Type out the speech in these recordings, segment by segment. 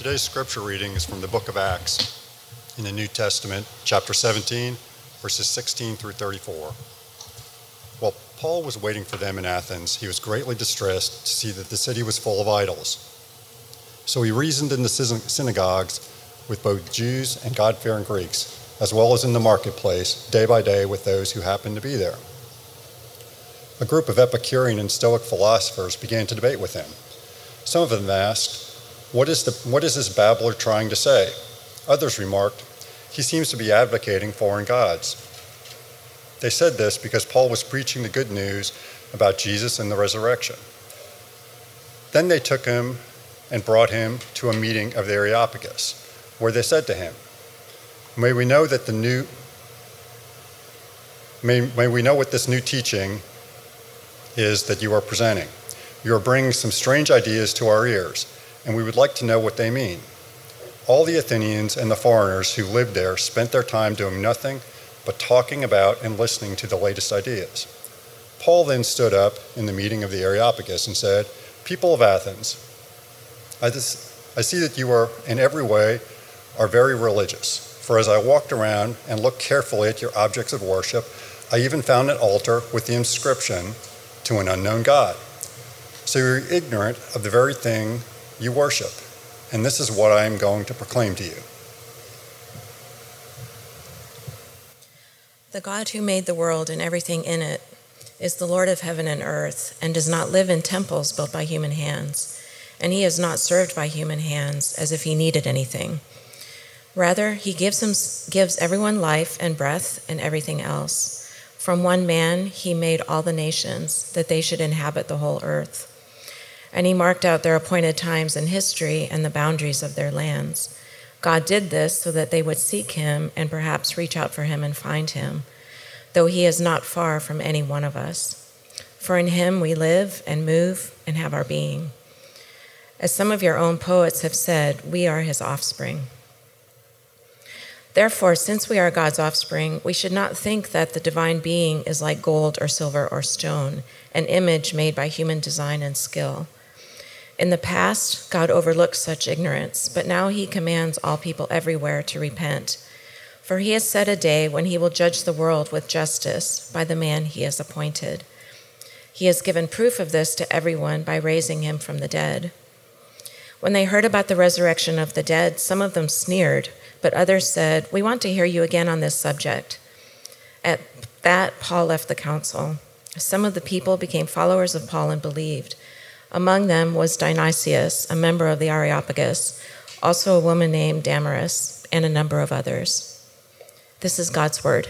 Today's scripture reading is from the book of Acts in the New Testament, chapter 17, verses 16 through 34. While Paul was waiting for them in Athens, he was greatly distressed to see that the city was full of idols. So he reasoned in the synagogues with both Jews and God-fearing Greeks, as well as in the marketplace, day by day with those who happened to be there. A group of Epicurean and Stoic philosophers began to debate with him. Some of them asked, What is this babbler trying to say? Others remarked, he seems to be advocating foreign gods. They said this because Paul was preaching the good news about Jesus and the resurrection. Then they took him and brought him to a meeting of the Areopagus, where they said to him, May we know what this new teaching is that you are presenting. You are bringing some strange ideas to our ears, and we would like to know what they mean. All the Athenians and the foreigners who lived there spent their time doing nothing but talking about and listening to the latest ideas. Paul then stood up in the meeting of the Areopagus and said, People of Athens, I see that you are in every way are very religious. For as I walked around and looked carefully at your objects of worship, I even found an altar with the inscription, to an unknown God. So you're ignorant of the very thing you worship, and this is what I am going to proclaim to you. The God who made the world and everything in it is the Lord of heaven and earth, and does not live in temples built by human hands, and he is not served by human hands as if he needed anything. Rather, he gives everyone life and breath and everything else. From one man he made all the nations, that they should inhabit the whole earth. And he marked out their appointed times in history and the boundaries of their lands. God did this so that they would seek him and perhaps reach out for him and find him, though he is not far from any one of us. For in him we live and move and have our being. As some of your own poets have said, we are his offspring. Therefore, since we are God's offspring, we should not think that the divine being is like gold or silver or stone, an image made by human design and skill. In the past, God overlooked such ignorance, but now he commands all people everywhere to repent. For he has set a day when he will judge the world with justice by the man he has appointed. He has given proof of this to everyone by raising him from the dead. When they heard about the resurrection of the dead, some of them sneered, but others said, We want to hear you again on this subject. At that, Paul left the council. Some of the people became followers of Paul and believed. Among them was Dionysius, a member of the Areopagus, also a woman named Damaris, and a number of others. This is God's word.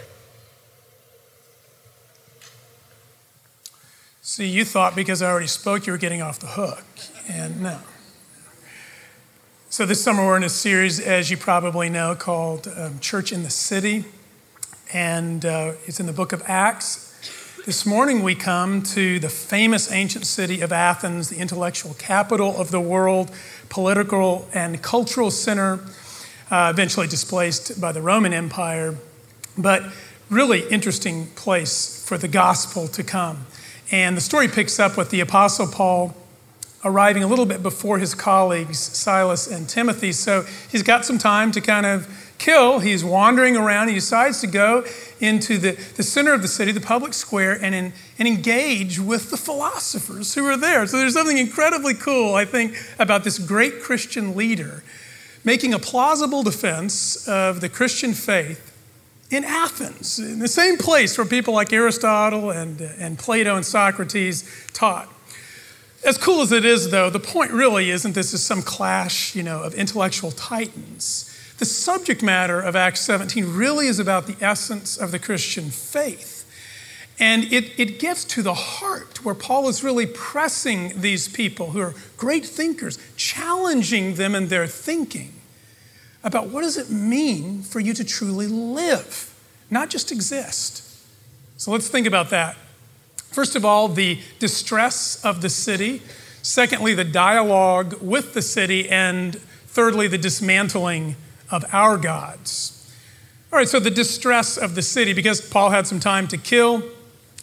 See, you thought because I already spoke you were getting off the hook, and no. So this summer we're in a series, as you probably know, called Church in the City, and it's in the book of Acts. This morning we come to the famous ancient city of Athens, the intellectual capital of the world, political and cultural center, eventually displaced by the Roman Empire, but really interesting place for the gospel to come. And the story picks up with the Apostle Paul arriving a little bit before his colleagues, Silas and Timothy. So he's got some time to kind of kill. He's wandering around. He decides to go into the center of the city, the public square, and engage with the philosophers who are there. So there's something incredibly cool, I think, about this great Christian leader making a plausible defense of the Christian faith in Athens, in the same place where people like Aristotle and Plato and Socrates taught. As cool as it is, though, the point really isn't this is some clash, of intellectual titans. The subject matter of Acts 17 really is about the essence of the Christian faith. And it gets to the heart where Paul is really pressing these people who are great thinkers, challenging them in their thinking about what does it mean for you to truly live, not just exist. So let's think about that. First of all, the distress of the city. Secondly, the dialogue with the city. And thirdly, the dismantling of our gods. All right, so the distress of the city, because Paul had some time to kill,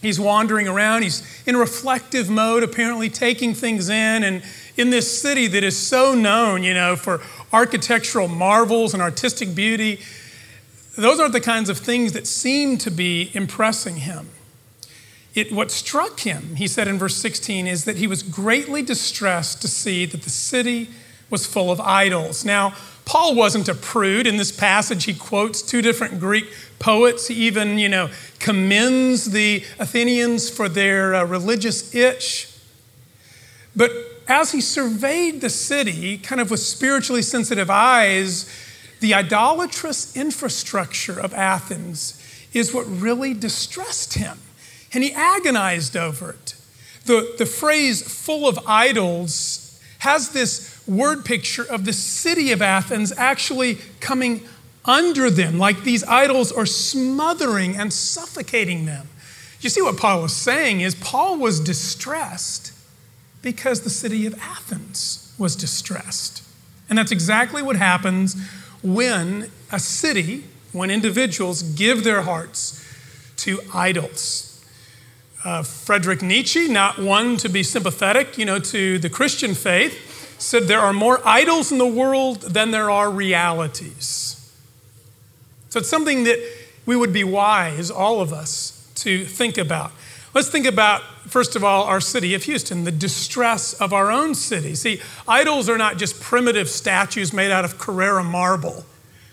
He's wandering around. He's in reflective mode, apparently taking things in. And in this city that is so known, for architectural marvels and artistic beauty, those aren't the kinds of things that seem to be impressing him. What struck him, he said in verse 16, is that he was greatly distressed to see that the city was full of idols. Now, Paul wasn't a prude. In this passage, he quotes two different Greek poets. He even, commends the Athenians for their religious itch. But as he surveyed the city, kind of with spiritually sensitive eyes, the idolatrous infrastructure of Athens is what really distressed him. And he agonized over it. The phrase full of idols has this word picture of the city of Athens actually coming under them, like these idols are smothering and suffocating them. You see what Paul was saying is Paul was distressed because the city of Athens was distressed. And that's exactly what happens when a city, when individuals give their hearts to idols. Friedrich Nietzsche, not one to be sympathetic, to the Christian faith, said there are more idols in the world than there are realities. So it's something that we would be wise, all of us, to think about. Let's think about, first of all, our city of Houston, the distress of our own city. See, idols are not just primitive statues made out of Carrara marble.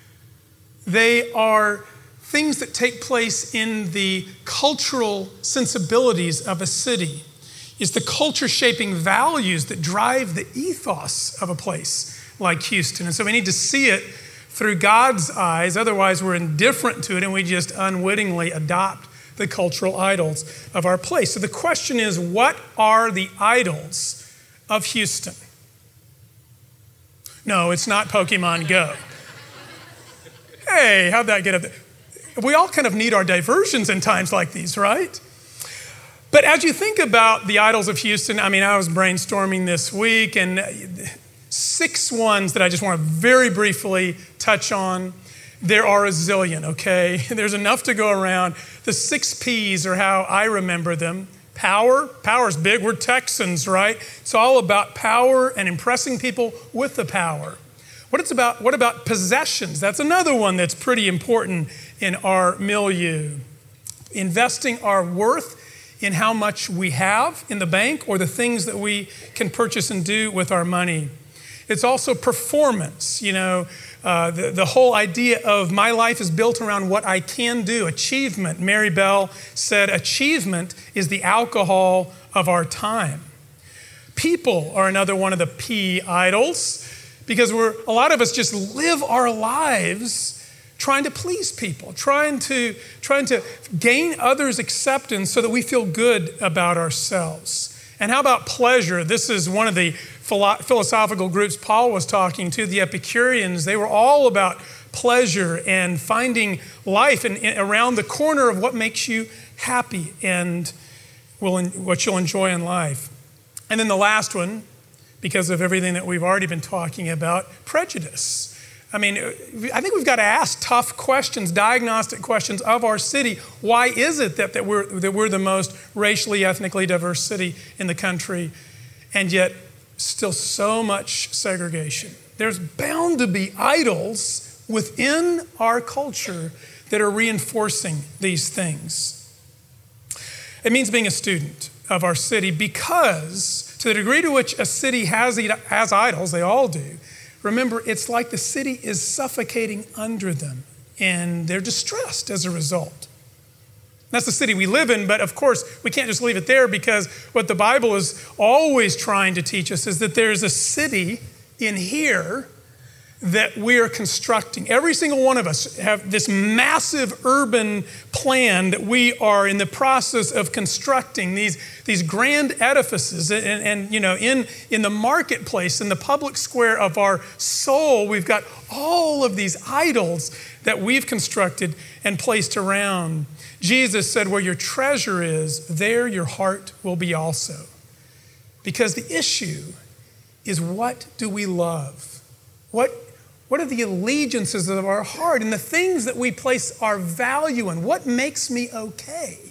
They are things that take place in the cultural sensibilities of a city. It's the culture-shaping values that drive the ethos of a place like Houston. And so we need to see it through God's eyes. Otherwise, we're indifferent to it and we just unwittingly adopt the cultural idols of our place. So the question is, what are the idols of Houston? No, it's not Pokemon Go. Hey, how'd that get up there? We all kind of need our diversions in times like these, right? But as you think about the idols of Houston, I was brainstorming this week, and 6 ones that I just want to very briefly touch on. There are a zillion, okay? There's enough to go around. The 6 P's are how I remember them. Power. Power's big. We're Texans, right? It's all about power and impressing people with the power. What about possessions? That's another one that's pretty important in our milieu. Investing our worth in how much we have in the bank or the things that we can purchase and do with our money. It's also performance, the whole idea of my life is built around what I can do, achievement. Mary Bell said achievement is the alcohol of our time. People are another one of the P idols, because a lot of us just live our lives trying to please people, trying to gain others' acceptance so that we feel good about ourselves. And how about pleasure? This is one of the philosophical groups Paul was talking to, the Epicureans. They were all about pleasure and finding life and around the corner of what makes you happy and what you'll enjoy in life. And then the last one, because of everything that we've already been talking about, prejudice. I think we've got to ask tough questions, diagnostic questions of our city. Why is it that we're the most racially, ethnically diverse city in the country, and yet still so much segregation? There's bound to be idols within our culture that are reinforcing these things. It means being a student of our city, because to the degree to which a city has idols, they all do, remember, it's like the city is suffocating under them, and they're distressed as a result. That's the city we live in, but of course, we can't just leave it there, because what the Bible is always trying to teach us is that there's a city in here that we are constructing. Every single one of us have this massive urban plan that we are in the process of constructing, these grand edifices. And in the marketplace, in the public square of our soul, we've got all of these idols that we've constructed and placed around. Jesus said, where your treasure is, there your heart will be also. Because the issue is, what do we love? What are the allegiances of our heart and the things that we place our value in? What makes me okay?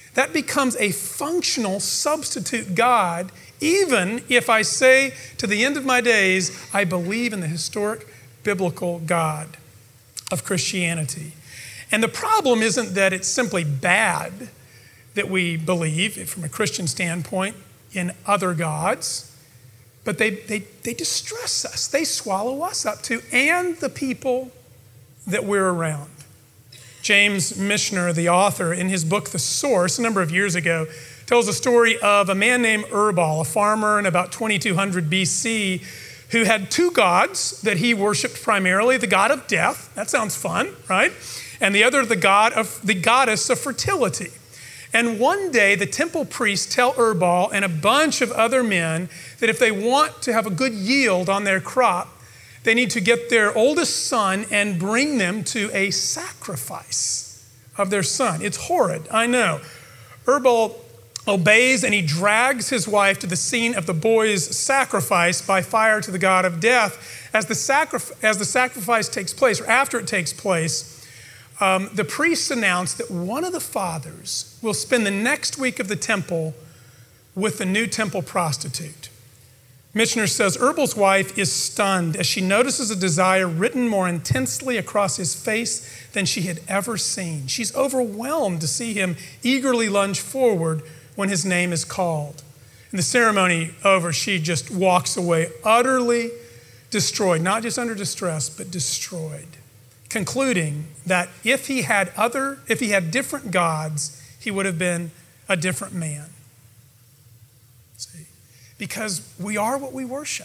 that becomes a functional substitute God, even if I say to the end of my days, I believe in the historic biblical God of Christianity. And the problem isn't that it's simply bad that we believe, from a Christian standpoint, in other gods, but they distress us. They swallow us up too, and the people that we're around. James Michener, the author, in his book, The Source, a number of years ago, tells a story of a man named Erbal, a farmer in about 2200 BC, who had two gods that he worshiped primarily, the god of death, that sounds fun, right? And the other, the goddess of fertility. And one day, the temple priests tell Erbal and a bunch of other men that if they want to have a good yield on their crop, they need to get their oldest son and bring them to a sacrifice of their son. It's horrid, I know. Erbal obeys and he drags his wife to the scene of the boy's sacrifice by fire to the god of death. As the sacrifice takes place, or after it takes place, the priests announce that one of the fathers will spend the next week of the temple with the new temple prostitute. Michener says, Erbal's wife is stunned as she notices a desire written more intensely across his face than she had ever seen. She's overwhelmed to see him eagerly lunge forward when his name is called. And the ceremony over, she just walks away utterly destroyed, not just under distress, but destroyed, concluding that if he had different gods, he would have been a different man. See? Because we are what we worship.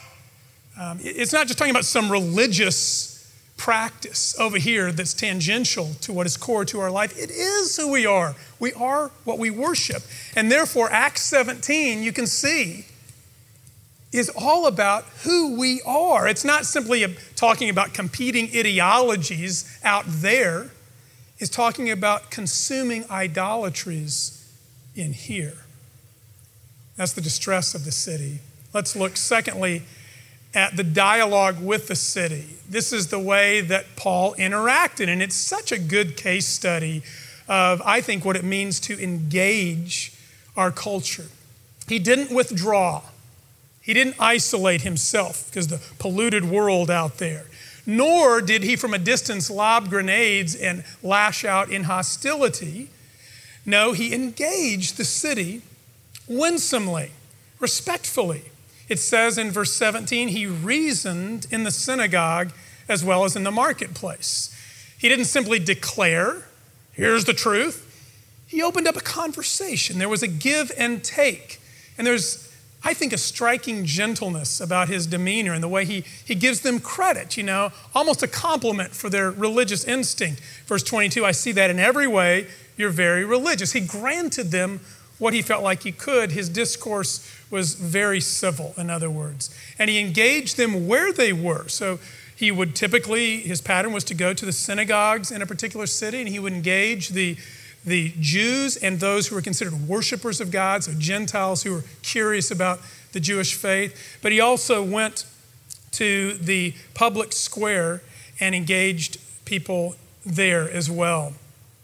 It's not just talking about some religious practice over here that's tangential to what is core to our life. It is who we are. We are what we worship. And therefore, Acts 17, you can see, is all about who we are. It's not simply talking about competing ideologies out there. It's talking about consuming idolatries in here. That's the distress of the city. Let's look, secondly, at the dialogue with the city. This is the way that Paul interacted, and it's such a good case study of, I think, what it means to engage our culture. He didn't withdraw. He didn't isolate himself because the polluted world out there. Nor did he from a distance lob grenades and lash out in hostility. No, he engaged the city winsomely, respectfully. It says in verse 17, he reasoned in the synagogue as well as in the marketplace. He didn't simply declare, here's the truth. He opened up a conversation. There was a give and take. And there's, I think, a striking gentleness about his demeanor and the way he gives them credit, almost a compliment for their religious instinct. Verse 22, I see that in every way you're very religious. He granted them what he felt like he could. His discourse was very civil, in other words. And he engaged them where they were. So he would typically, his pattern was to go to the synagogues in a particular city, and he would engage the Jews and those who were considered worshipers of God, so Gentiles who were curious about the Jewish faith. But he also went to the public square and engaged people there as well.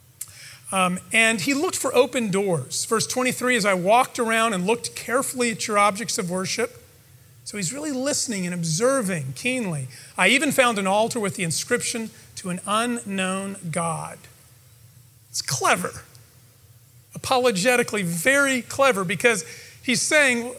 And he looked for open doors. Verse 23, as I walked around and looked carefully at your objects of worship. So he's really listening and observing keenly. I even found an altar with the inscription, to an unknown God. It's clever. Apologetically, very clever, because he's saying,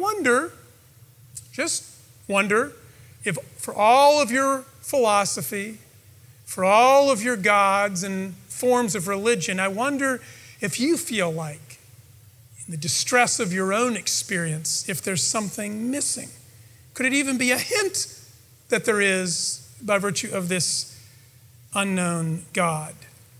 just wonder if for all of your philosophy, for all of your gods and forms of religion, I wonder if you feel like, in the distress of your own experience, if there's something missing. Could it even be a hint that there is by virtue of this unknown God?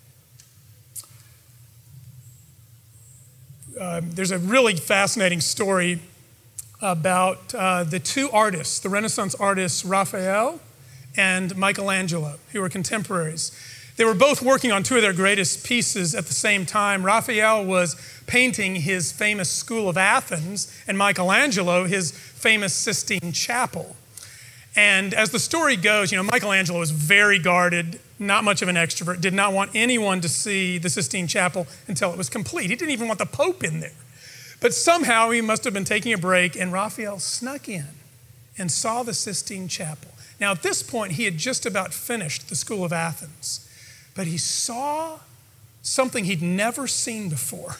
There's a really fascinating story about the two artists, the Renaissance artists Raphael and Michelangelo, who were contemporaries. They were both working on two of their greatest pieces at the same time. Raphael was painting his famous School of Athens, and Michelangelo his famous Sistine Chapel. And as the story goes, Michelangelo was very guarded, not much of an extrovert, did not want anyone to see the Sistine Chapel until it was complete. He didn't even want the Pope in there. But somehow he must have been taking a break, and Raphael snuck in and saw the Sistine Chapel. Now, at this point, he had just about finished the School of Athens, but he saw something he'd never seen before.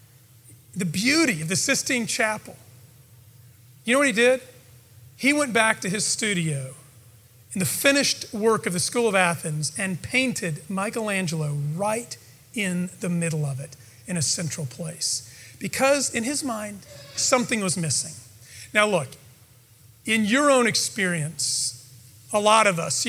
The beauty of the Sistine Chapel. You know what he did? He went back to his studio in the finished work of the School of Athens and painted Michelangelo right in the middle of it in a central place. Because in his mind, something was missing. Now look, in your own experience, a lot of us,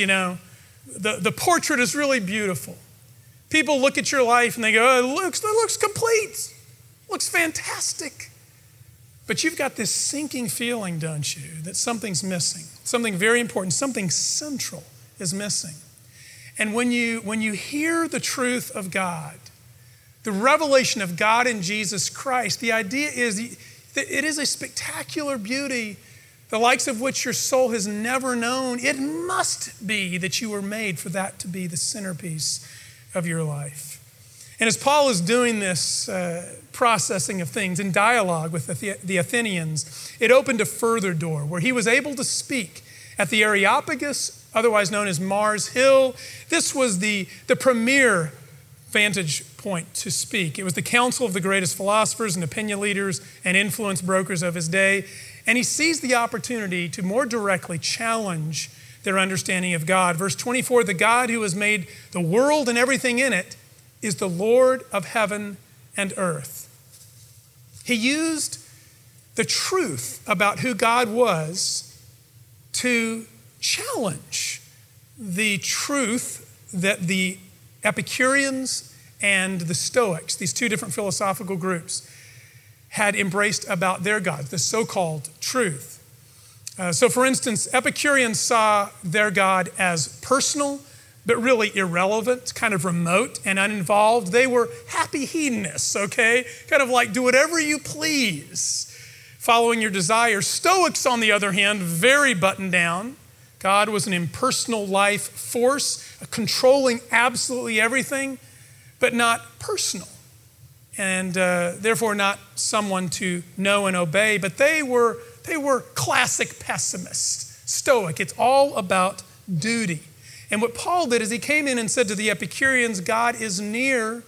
the portrait is really beautiful. People look at your life and they go, oh, it looks complete. Looks fantastic. But you've got this sinking feeling, don't you, that something's missing. Something very important, something central is missing. And when you hear the truth of God, the revelation of God in Jesus Christ, the idea is that it is a spectacular beauty, the likes of which your soul has never known. It must be that you were made for that to be the centerpiece of your life. And as Paul is doing this processing of things in dialogue with the Athenians, it opened a further door where he was able to speak at the Areopagus, otherwise known as Mars Hill. This was the premier vantage point to speak. It was the council of the greatest philosophers and opinion leaders and influence brokers of his day. And he seized the opportunity to more directly challenge their understanding of God. Verse 24, the God who has made the world and everything in it is the Lord of heaven and earth. He used the truth about who God was to challenge the truth that the Epicureans and the Stoics, these two different philosophical groups, had embraced about their God, the so-called truth. So for instance, Epicureans saw their God as personal, but really irrelevant, kind of remote and uninvolved. They were happy hedonists, okay? Kind of like do whatever you please, following your desires. Stoics, on the other hand, very buttoned down. God was an impersonal life force, controlling absolutely everything, but not personal, and therefore not someone to know and obey. But they were classic pessimists, Stoic. It's all about duty. And what Paul did is he came in and said to the Epicureans, God is near,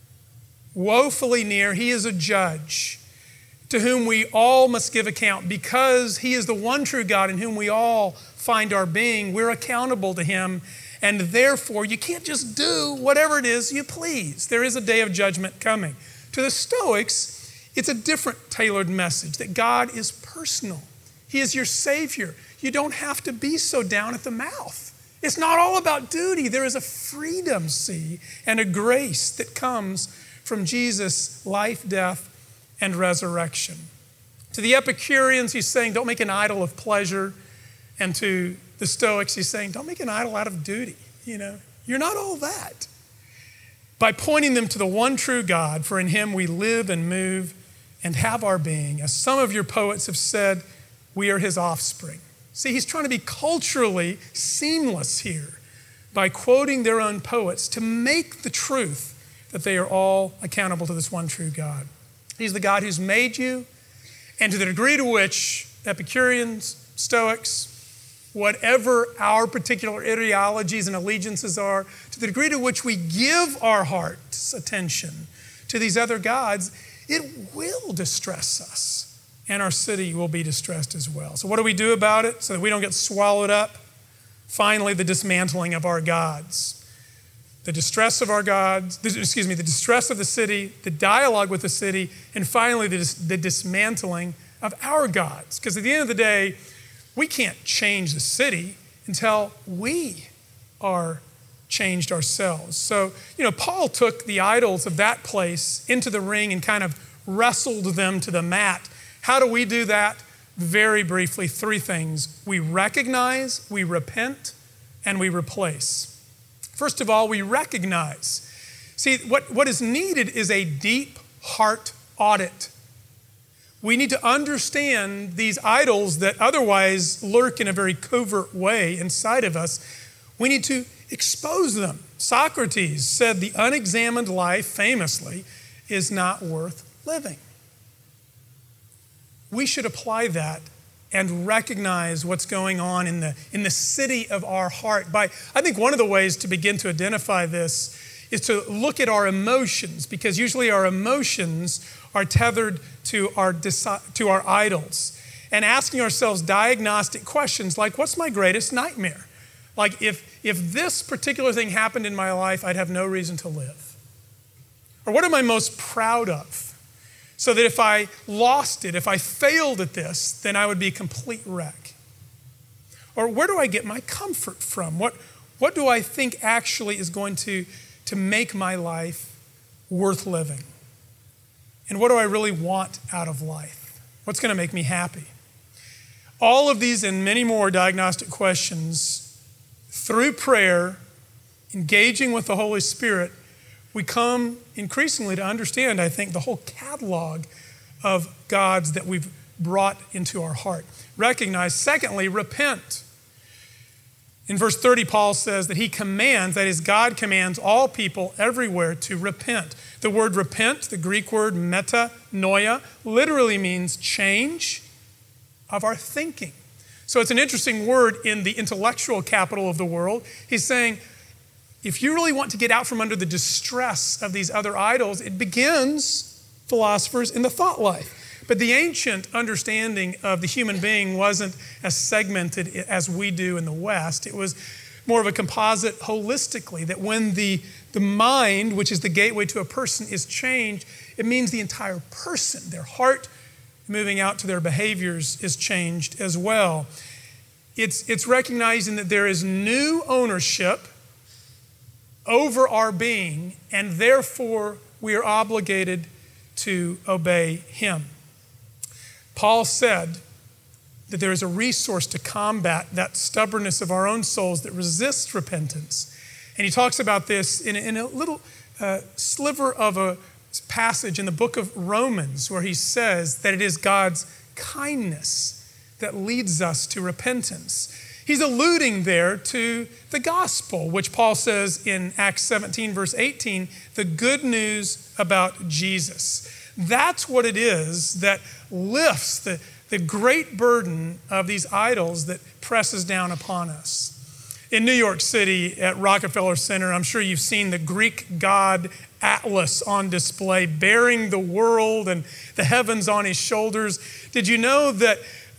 woefully near. He is a judge to whom we all must give account. Because he is the one true God in whom we all find our being, we're accountable to him. And therefore, you can't just do whatever it is you please. There is a day of judgment coming. To the Stoics, it's a different tailored message, that God is personal. He is your Savior. You don't have to be so down at the mouth. It's not all about duty. There is a freedom, see, and a grace that comes from Jesus' life, death, and resurrection. To the Epicureans, he's saying, don't make an idol of pleasure. And to the Stoics, he's saying, don't make an idol out of duty. You're not all that. By pointing them to the one true God, for in him we live and move and have our being. As some of your poets have said, we are his offspring. See, he's trying to be culturally seamless here by quoting their own poets to make the truth that they are all accountable to this one true God. He's the God who's made you, and to the degree to which Epicureans, Stoics, whatever our particular ideologies and allegiances are, to the degree to which we give our heart's attention to these other gods, it will distress us. And our city will be distressed as well. So what do we do about it so that we don't get swallowed up? Finally, the dismantling of our gods. The distress of our gods, the distress of the city, the dialogue with the city, and finally the dismantling of our gods. Because at the end of the day, we can't change the city until we are changed ourselves. So, Paul took the idols of that place into the ring and kind of wrestled them to the mat. How do we do that? Very briefly, 3 things. We recognize, we repent, and we replace. First of all, we recognize. See, what is needed is a deep heart audit. We need to understand these idols that otherwise lurk in a very covert way inside of us. We need to expose them. Socrates said the unexamined life, famously, is not worth living. We should apply that and recognize what's going on in the city of our heart. I think one of the ways to begin to identify this is to look at our emotions, because usually our emotions are tethered to our idols. And asking ourselves diagnostic questions like, what's my greatest nightmare? Like, if this particular thing happened in my life, I'd have no reason to live. Or what am I most proud of? So that if I lost it, if I failed at this, then I would be a complete wreck. Or where do I get my comfort from? What do I think actually is going to make my life worth living? And what do I really want out of life? What's going to make me happy? All of these and many more diagnostic questions, through prayer, engaging with the Holy Spirit, we come increasingly to understand, I think, the whole catalog of gods that we've brought into our heart. Recognize, secondly, repent. In verse 30, Paul says that he commands, that is, God commands all people everywhere to repent. The word repent, the Greek word metanoia, literally means change of our thinking. So it's an interesting word in the intellectual capital of the world. He's saying, if you really want to get out from under the distress of these other idols, it begins, philosophers, in the thought life. But the ancient understanding of the human being wasn't as segmented as we do in the West. It was more of a composite holistically, that when the mind, which is the gateway to a person, is changed, it means the entire person, their heart moving out to their behaviors, is changed as well. It's recognizing that there is new ownership over our being, and therefore we are obligated to obey him. Paul said that there is a resource to combat that stubbornness of our own souls that resists repentance. And he talks about this in a little sliver of a passage in the book of Romans, where he says that it is God's kindness that leads us to repentance. He's alluding there to the gospel, which Paul says in Acts 17, verse 18, the good news about Jesus. That's what it is that lifts the great burden of these idols that presses down upon us. In New York City at Rockefeller Center, I'm sure you've seen the Greek god Atlas on display, bearing the world and the heavens on his shoulders. Did you know that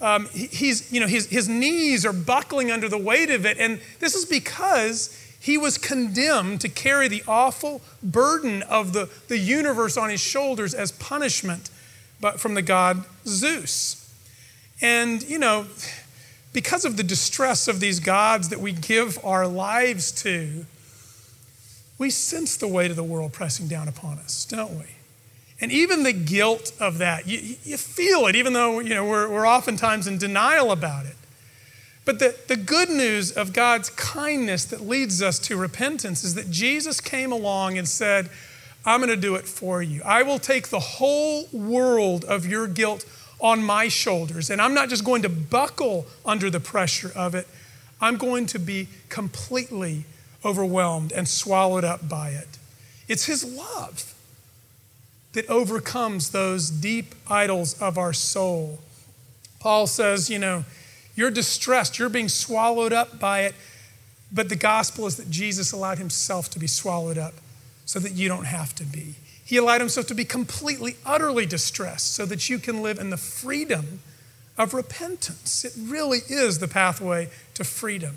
his knees are buckling under the weight of it? And this is because he was condemned to carry the awful burden of the universe on his shoulders as punishment from the god Zeus. And, because of the distress of these gods that we give our lives to, we sense the weight of the world pressing down upon us, don't we? And even the guilt of that, you feel it, even though we're oftentimes in denial about it. But the good news of God's kindness that leads us to repentance is that Jesus came along and said, I'm going to do it for you. I will take the whole world of your guilt on my shoulders. And I'm not just going to buckle under the pressure of it. I'm going to be completely overwhelmed and swallowed up by it. It's his love that overcomes those deep idols of our soul. Paul says, you're distressed, you're being swallowed up by it, but the gospel is that Jesus allowed himself to be swallowed up so that you don't have to be. He allowed himself to be completely, utterly distressed so that you can live in the freedom of repentance. It really is the pathway to freedom.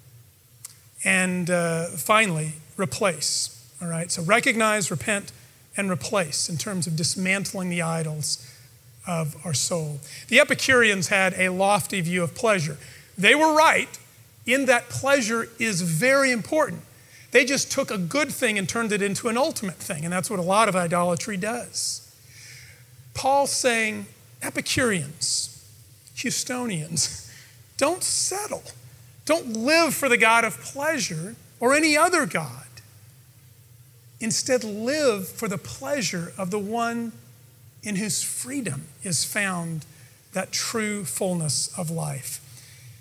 And finally, replace. All right, so recognize, repent, and replace in terms of dismantling the idols of our soul. The Epicureans had a lofty view of pleasure. They were right in that pleasure is very important. They just took a good thing and turned it into an ultimate thing, and that's what a lot of idolatry does. Paul's saying, Epicureans, Houstonians, don't settle. Don't live for the God of pleasure or any other God. Instead, live for the pleasure of the one in whose freedom is found that true fullness of life.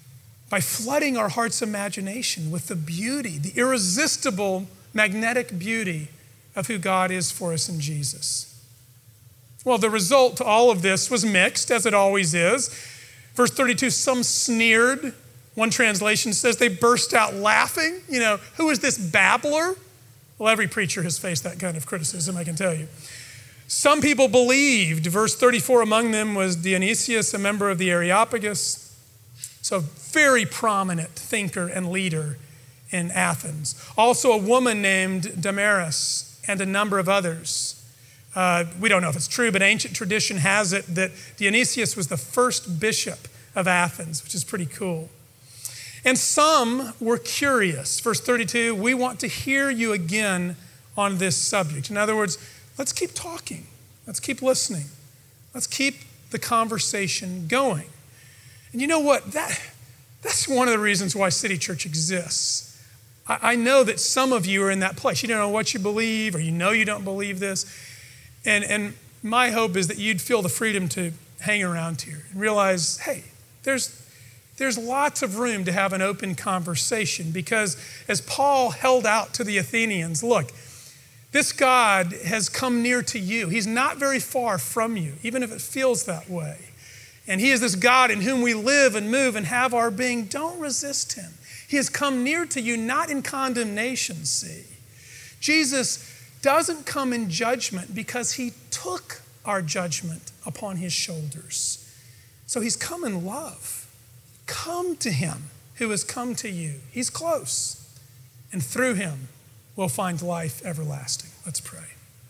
by flooding our heart's imagination with the beauty, the irresistible magnetic beauty of who God is for us in Jesus. Well, the result to all of this was mixed, as it always is. Verse 32, some sneered. One translation says they burst out laughing. Who is this babbler? Well, every preacher has faced that kind of criticism, I can tell you. Some people believed. Verse 34, among them was Dionysius, a member of the Areopagus. So very prominent thinker and leader in Athens. Also a woman named Damaris and a number of others. We don't know if it's true, but ancient tradition has it that Dionysius was the first bishop of Athens, which is pretty cool. And some were curious. Verse 32, we want to hear you again on this subject. In other words, let's keep talking. Let's keep listening. Let's keep the conversation going. And you know what? That's one of the reasons why City Church exists. I know that some of you are in that place. You don't know what you believe, or you don't believe this. And my hope is that you'd feel the freedom to hang around here and realize, hey, there's lots of room to have an open conversation, because as Paul held out to the Athenians, look, this God has come near to you. He's not very far from you, even if it feels that way. And he is this God in whom we live and move and have our being. Don't resist him. He has come near to you, not in condemnation, see. Jesus doesn't come in judgment because he took our judgment upon his shoulders. So he's come in love. Come to him who has come to you. He's close. And through him, we'll find life everlasting. Let's pray.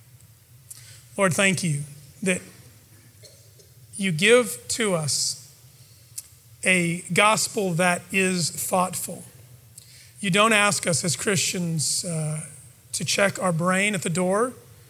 Lord, thank you that you give to us a gospel that is thoughtful. You don't ask us as Christians to check our brain at the door,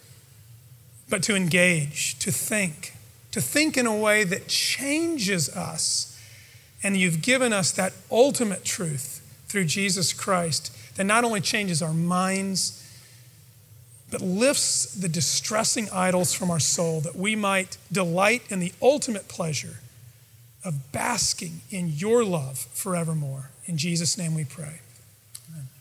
but to engage, to think in a way that changes us. And you've given us that ultimate truth through Jesus Christ that not only changes our minds, but lifts the distressing idols from our soul, that we might delight in the ultimate pleasure of basking in your love forevermore. In Jesus' name we pray. Amen.